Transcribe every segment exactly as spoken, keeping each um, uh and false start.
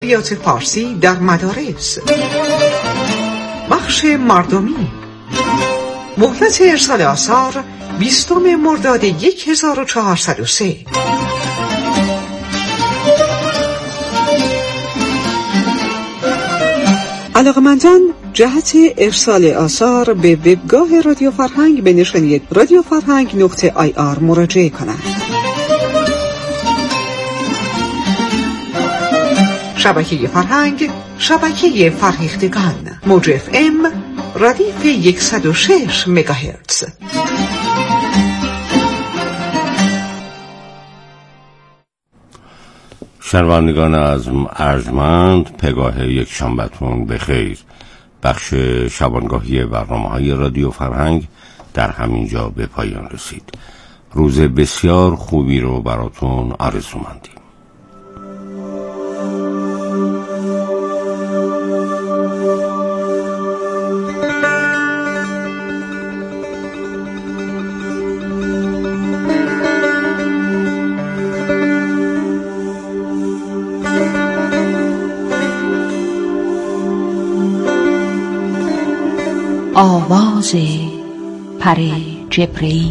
ادبیات فارسی در مدارس. بخش مردمی. مهلت ارسال آثار بیستم مرداد هزار و چهارصد و سه. علاقمندان جهت ارسال آثار به وبگاه رادیو فرهنگ به نشانی رادیو فرهنگ نقطه آی آر مراجعه کنند. شبکه فرهنگ، شبکه فرهیختگان، موج اف ام، ردیف صد و شش مگاهرتز. شنوندگان از ارجمند، پگاه یک شنبهتون بخیر. بخش شبانگاهی برنامه‌های رادیو فرهنگ در همینجا به پایان رسید. روز بسیار خوبی رو براتون آرزو مندیم. آواز پر جبرئیل.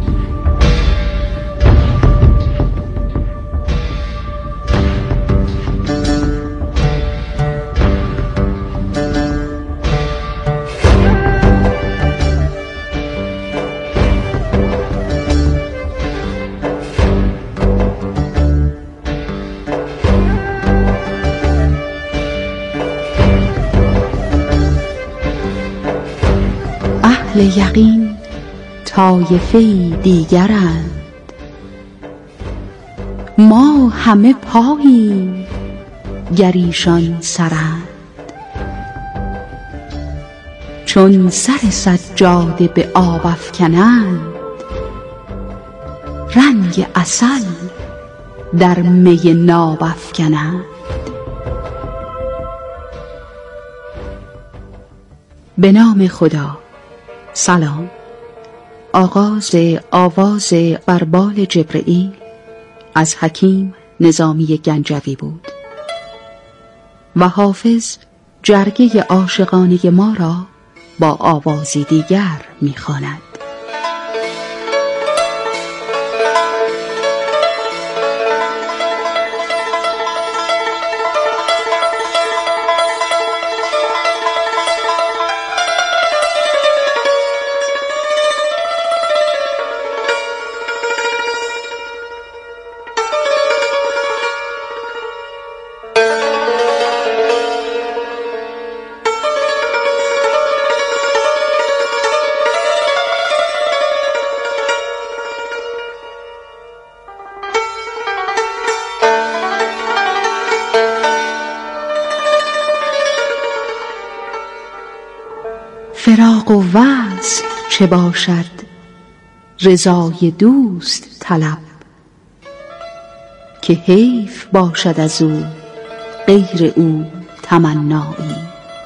اهل یقین طایفه‌ای دیگرند، ما همه پاییم گر ایشان سرند. چون سر سجاده به آب افکنند، رنگ عسل در می ناب افکنند. به نام خدا. سلام. آغاز آواز بر بال جبرئیل از حکیم نظامی گنجوی بود و حافظ جرگه عاشقانه ما را با آوازی دیگر می‌خواند. فراق و وصل چه باشد، رضای دوست طلب. که حیف باشد از او غیر او تمنایی.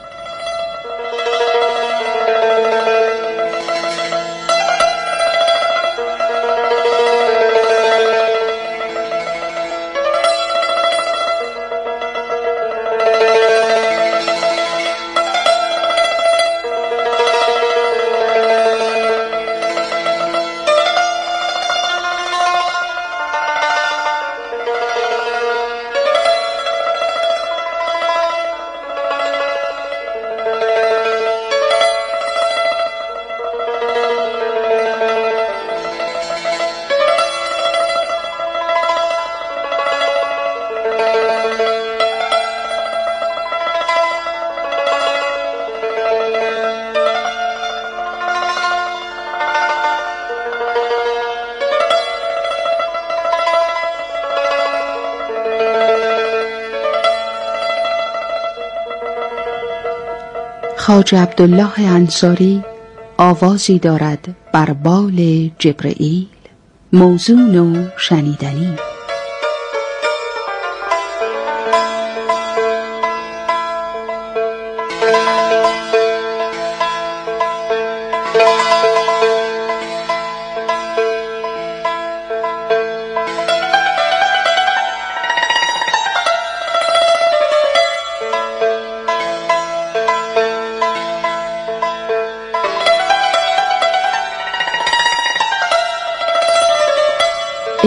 خواجه عبدالله انصاری آوازی دارد بر بال جبرئیل، موزون و شنیدنی.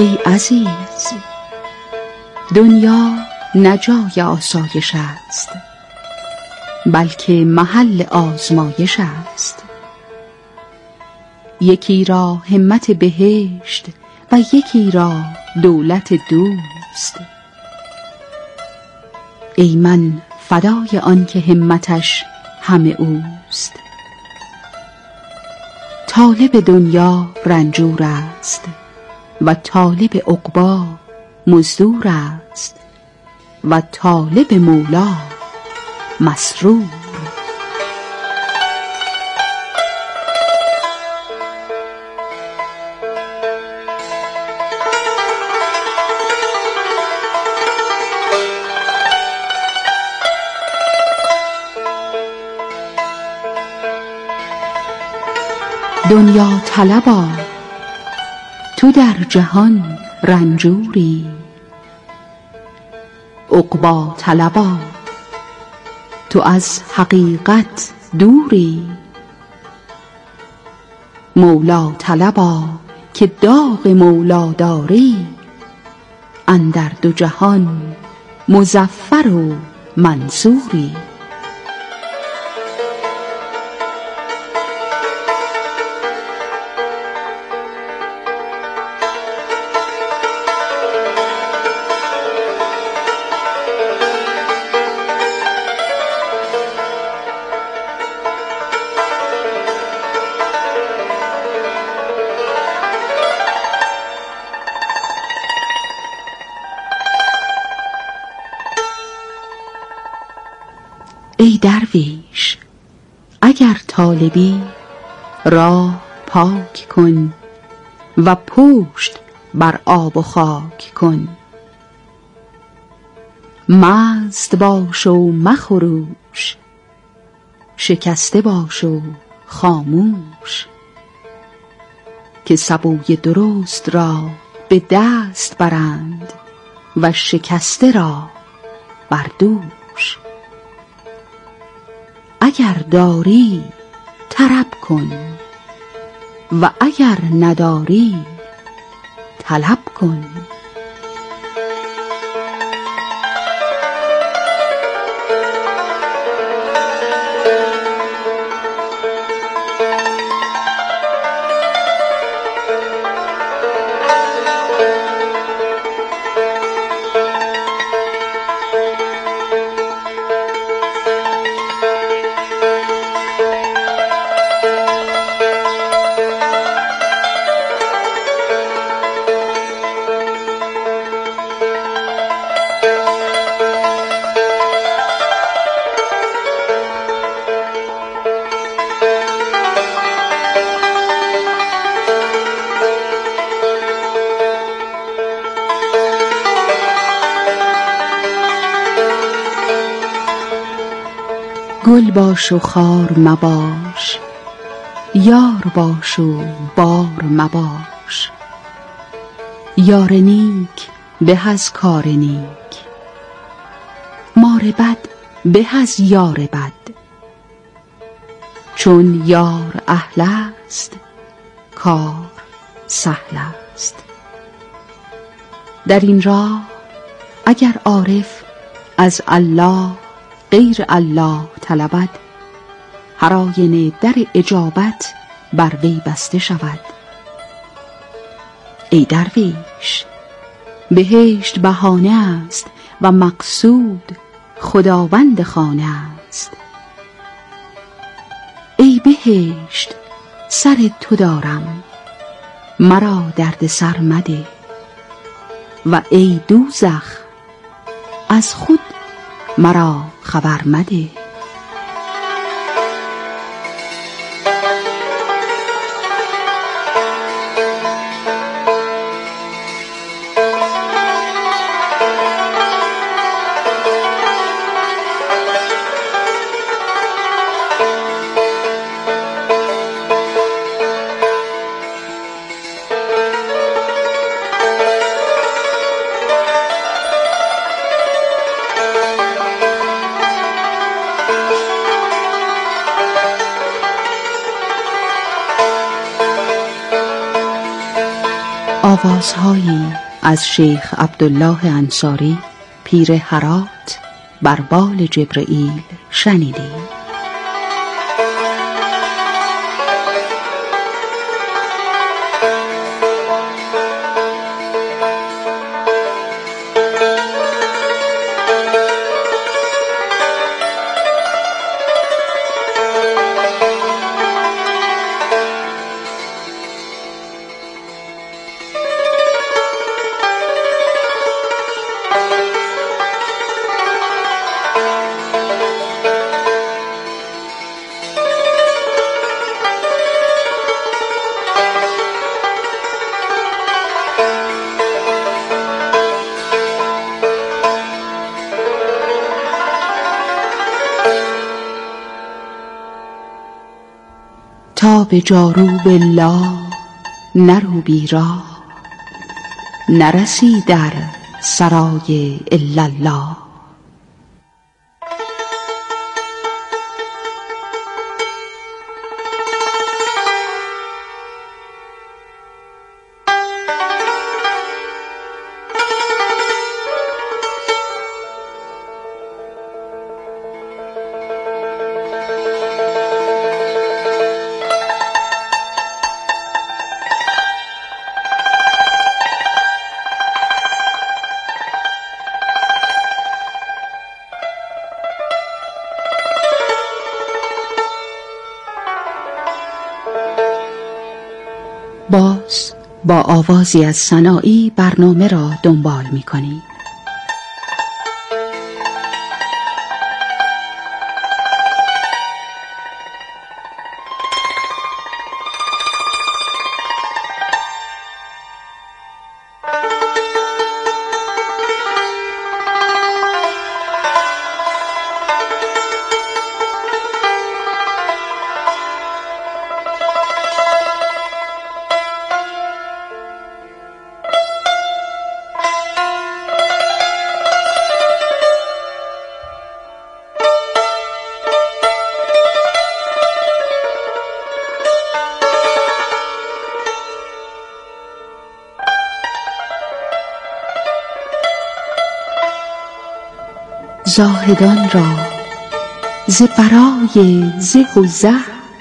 ای عزیز، دنیا نه جای آسایش است، بلکه محل آزمایش است. یکی را همت بهشت و یکی را دولت دوست. ای من فدای آن که همتش همه اوست. طالب دنیا رنجور است و طالب عقبی مزدور است و طالب مولا مسرور. دنیا طلبا، تو در جهان رنجوری. عقبی طلبا، تو از حقیقت دوری. مولا طلبا که داغ مولا داری، اندر دو جهان مظفر و منصوری. ای درویش، اگر طالبی راه پاک کن و پشت بر آب و خاک کن. مست باش و مخروش، شکسته باش و خاموش، که سبوی درست را به دست برند و شکسته را بر دوش. اگر داری طرب کن و اگر نداری طلب کن. گل باش و خار مباش، یار باش و بار مباش. یار نیک به از کار نیک، مار بد به از یار بد. چون یار اهل است کار سهل است. در این راه اگر عارف از الله غیر الله طلبد، هر آینه در اجابت بر وی بسته شود. ای درویش، بهشت بهانه است و مقصود خداوند خانه است. ای بهشت، سر تو دارم، مرا درد سر مده. و ای دوزخ، از خود مرا خبر مده. آوازهایی از شیخ عبدالله انصاری پیر هرات بر بال جبرئیل شنیدیم. تا به جاروب الله نرو بیراه، نرسی در سرای الا الله. باز با آوازی از سنایی برنامه را دنبال می کنیم. زاهدان را ز برای زه و زه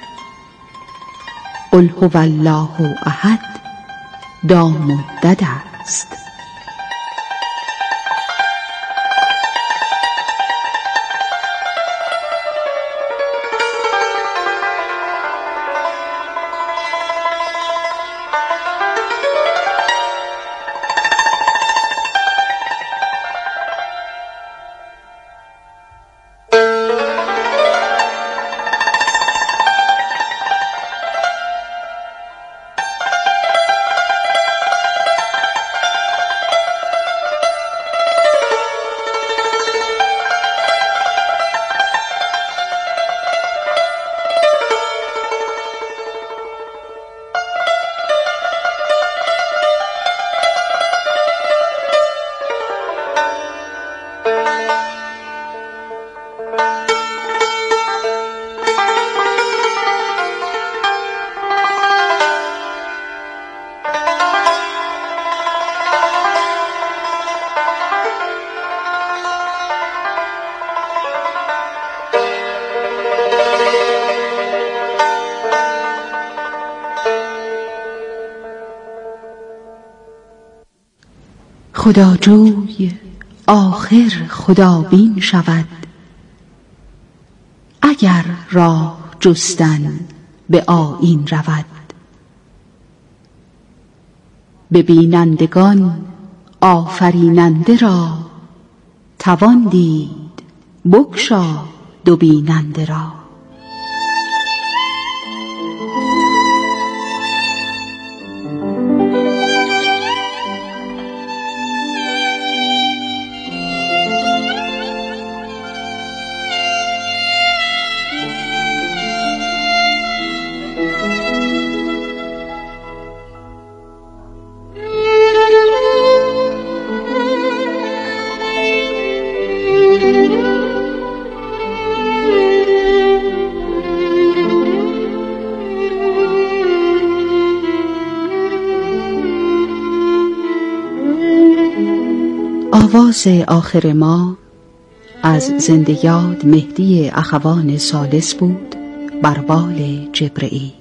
قل هو الله احد دام و دد است. خداجوی آخر خدابین شود، اگر راه جستن به آیین رود. به بینندگان آفریننده را توان دید بگشا دو بیننده را. آواز آخر ما از زنده یاد مهدی اخوان ثالث بود بر بال جبرئیل.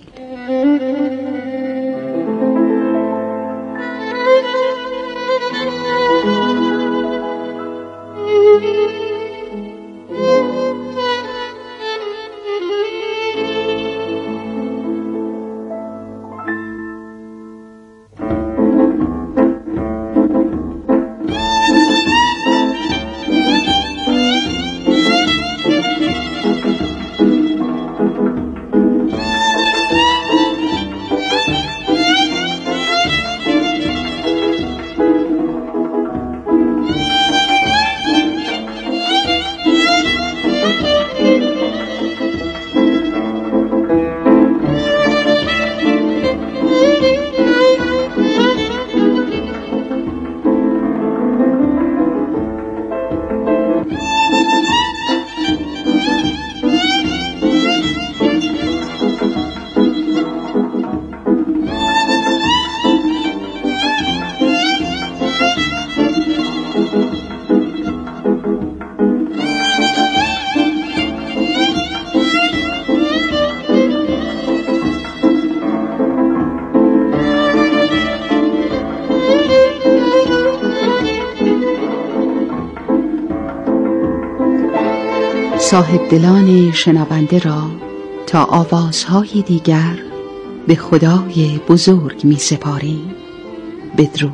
صاحب دلان شنونده را تا آوازهای دیگر به خدای بزرگ می سپاریم. بدرود.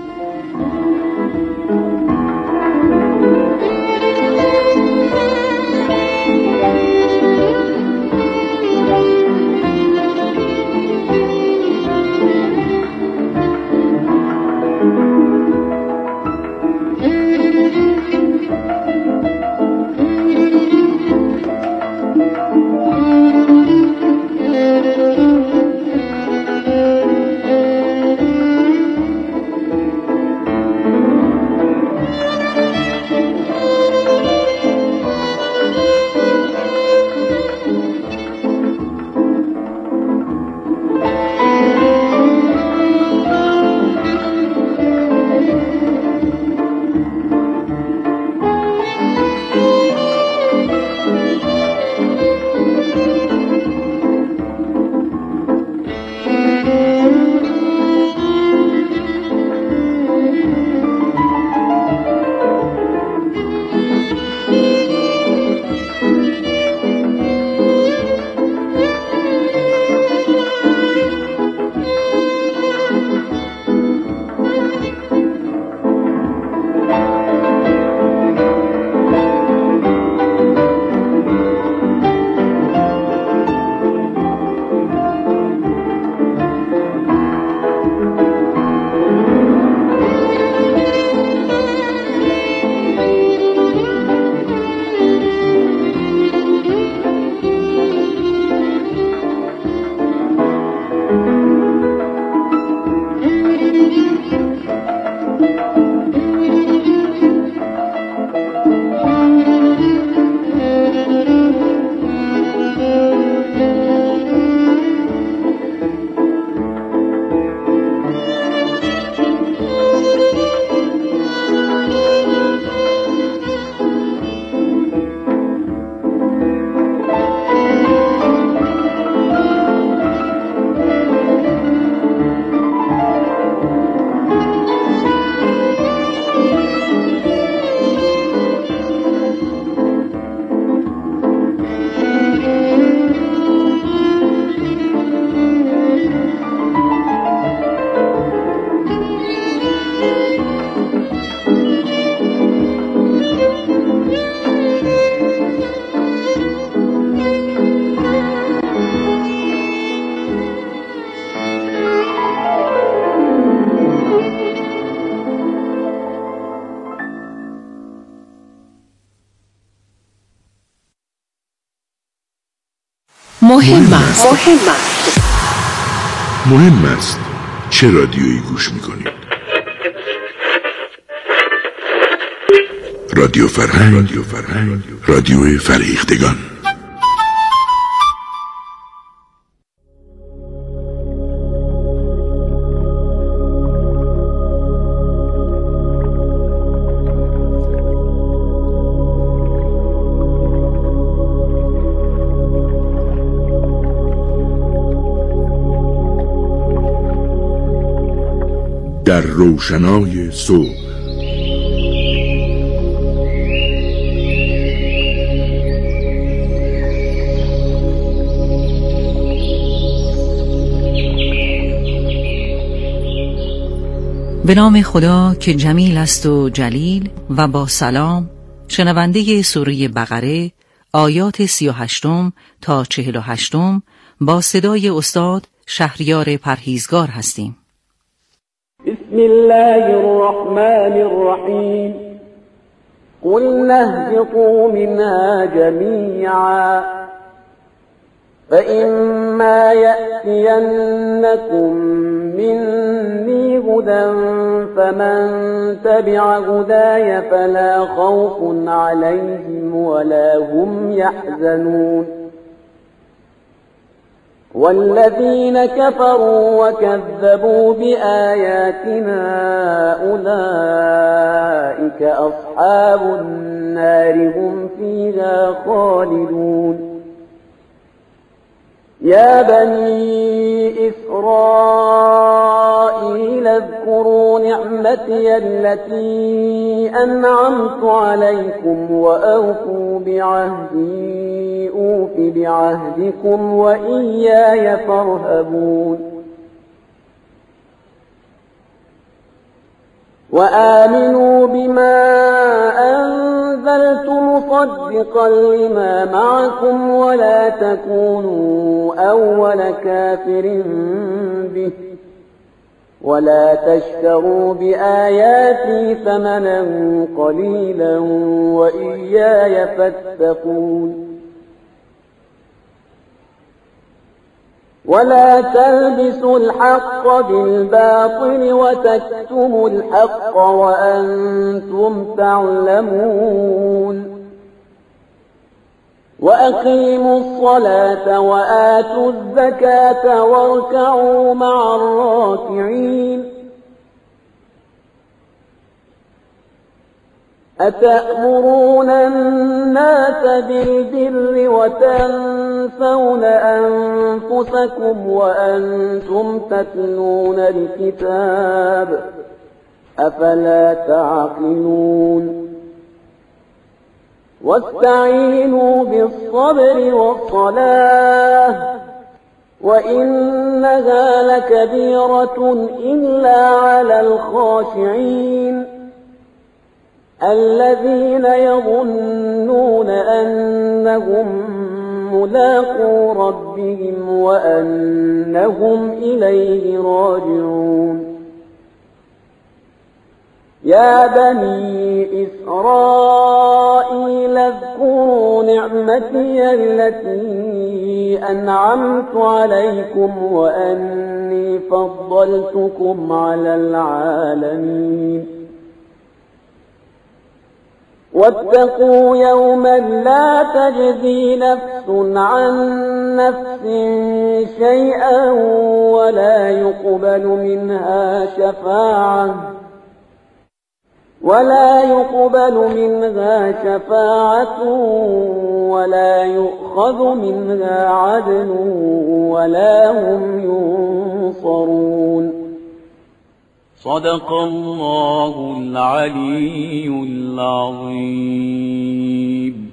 مهم است. مهم است. مهم است چه رادیویی گوش میکنید؟ رادیو فرهنگ، رادیو فرهنگ، رادیو فرهیختگان. در روشنای صبح. به نام خدا که جمیل است و جلیل و با سلام. شنونده سوره بقره آیات سی و هشتم تا چهل و هشتم با صدای استاد شهریار پرهیزگار هستیم. بسم الله الرحمن الرحیم. قلنا اهبطوا منها جمیعا فإما يأتينكم مني هدى فمن تبع هداي فلا خوف عليهم ولا هم يحزنون والذين كفروا وكذبوا بآياتنا أولئك أصحاب النار هم فيها خالدون. يا بني إسرائيل اذكروا نعمتي التي أنعمت عليكم وأوفوا بعهدي أوف بعهدكم وإياي فارهبون. وآمنوا بما أنزلت مصدقا لما معكم ولا تكونوا أول كافر به ولا تشتروا بآياتي ثمنا قليلا وإياي فاتقون. ولا تلبسوا الحق بالباطل وتكتموا الحق وأنتم تعلمون. وأقيموا الصلاة وآتوا الزكاة واركعوا مع الراكعين. أتأمرون الناس بالبر وتنسون أنفسكم وأنتم تتلون الكتاب أفلا تعقلون. واستعينوا بالصبر والصلاة وإنها لكبيرة إلا على الخاشعين الذين يظنون أنهم ملاقو ربهم وأنهم إليه راجعون. يا بني إسرائيل اذكروا نعمتي التي أنعمت عليكم وأني فضلتكم على العالمين. واتقوا يوما لا تجزي نفس عن نفس شيئا ولا يقبل منها شفاعة ولا يقبل منها شفاعة ولا يؤخذ منها عدل ولا هم ينصرون. صدق الله العلي العظيم.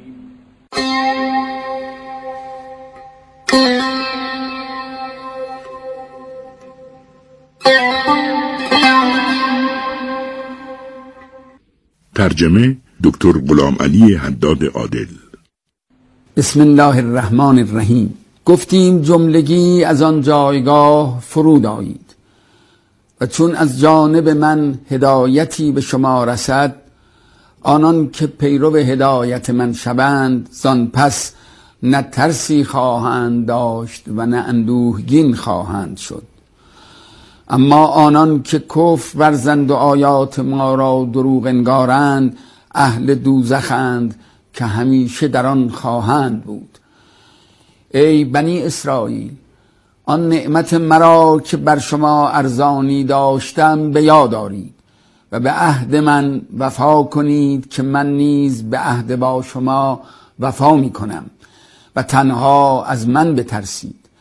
ترجمه دکتر غلام علی حداد عادل. بسم الله الرحمن الرحیم. گفتیم جملگی از آن جایگاه فرود آیید و چون از جانب من هدایتی به شما رسد، آنان که پیرو هدایت من شوند زان پس نه ترسی خواهند داشت و نه اندوهگین خواهند شد. اما آنان که کفر ورزند و آیات ما را دروغ انگارند اهل دوزخند که همیشه در آن خواهند بود. ای بنی اسرائیل، آن نعمت مرا که بر شما ارزانی داشتم به یاد آرید و به عهد من وفا کنید که من نیز به عهد با شما وفا می کنم و تنها از من بترسید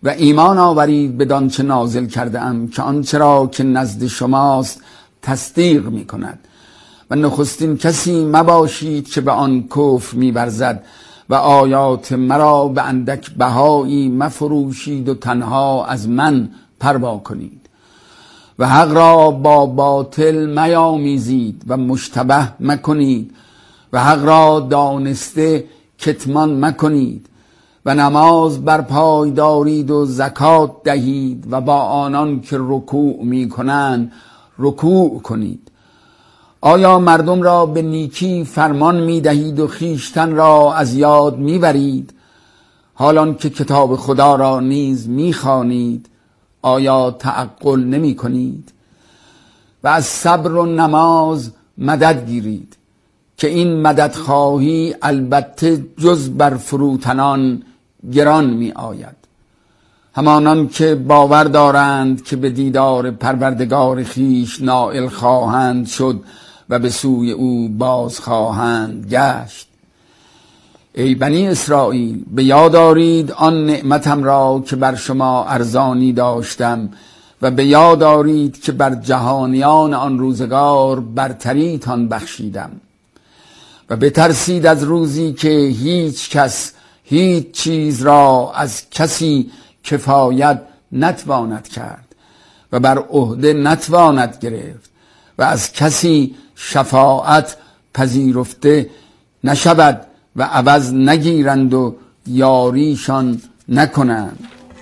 و ایمان آورید بدان چه نازل کرده ام که آنچه را که نزد شماست تصدیق می کند و نخستین کسی مباشید که به آن کفر می ورزد و آیات مرا به اندک بهایی مفروشید و تنها از من پروا کنید و حق را با باطل میامیزید و مشتبه مکنید و حق را دانسته کتمان مکنید و نماز برپای دارید و زکات دهید و با آنان که رکوع می کنند رکوع کنید. آیا مردم را به نیکی فرمان می دهید و خیشتن را از یاد می برید حالان که کتاب خدا را نیز می خوانید؟ آیا تعقل نمی کنید؟ و از صبر و نماز مدد گیرید که این مدد خواهی البته جز بر فروتنان گران می آید. همانان که باور دارند که به دیدار پروردگار خیش نائل خواهند شد و به سوی او باز خواهند گشت. ای بنی اسرائیل، به یاد آرید آن نعمتم را که بر شما ارزانی داشتم و به یاد آرید که بر جهانیان آن روزگار برتریتان بخشیدم و بترسید از روزی که هیچ کس هیچ چیز را از کسی کفایت نتواند کرد و بر عهده نتواند گرفت و از کسی شفاعت پذیرفته نشود و عوض نگیرند و یاریشان نکنند.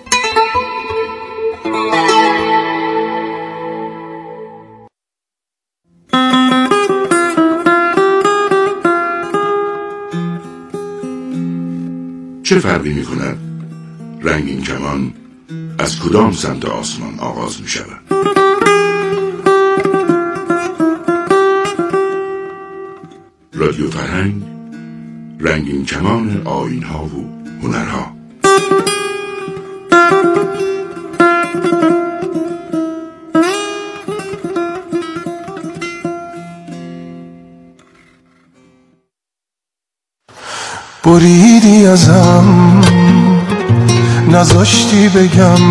چه فرقی می کند رنگین کمان از کدام سمت آسمان آغاز می شود؟ رادیو فرهنگ، رنگین کمان آیین ها و هنرها. بریدی ازم، نذاشتی بگم،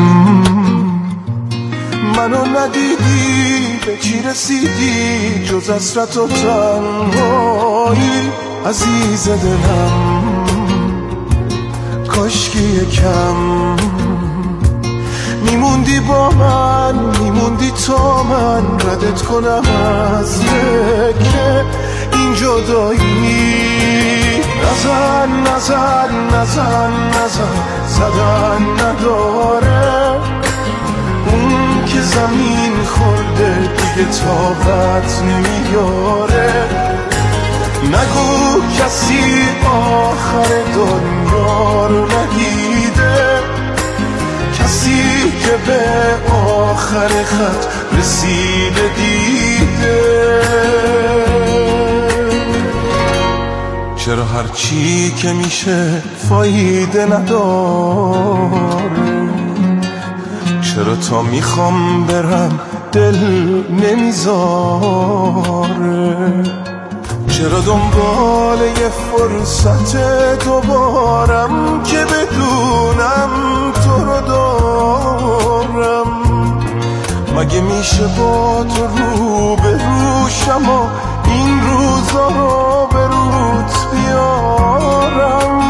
منو ندیدی، به چی رسیدی جز حسرت و تنهایی؟ عزیز دلم کاشکی یکم میموندی با من، میموندی تا من ردت کنم از فکر این جدایی. نزن نزن نزن نزن زدن نداره، اون که زمین خورده دیگه طاقت نمیاره. نگو کسی آخر دنیا رو ندیده، کسی که به آخر خط رسیده دیده. چرا هرچی که میشه فایده نداره؟ چرا تا میخوام برم دل نمیذاره؟ چرا دنبال یه فرصت دوبارم که بدونم تو رو دارم؟ مگه میشه با تو رو به روشم و این روزا رو به روت بیارم؟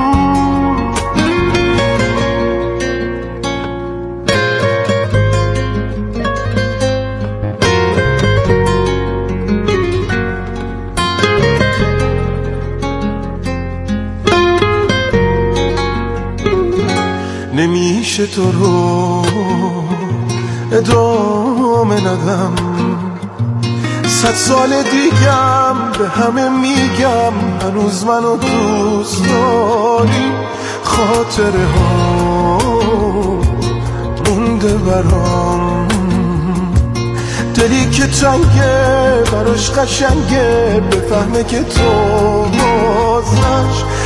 نمیشه تو رو ادامه ندم، صد سال دیگم به همه میگم هنوز منو دوست داری. خاطره ها مونده برام، دلی که تنگه براش قشنگه، بفهمه که تو بازش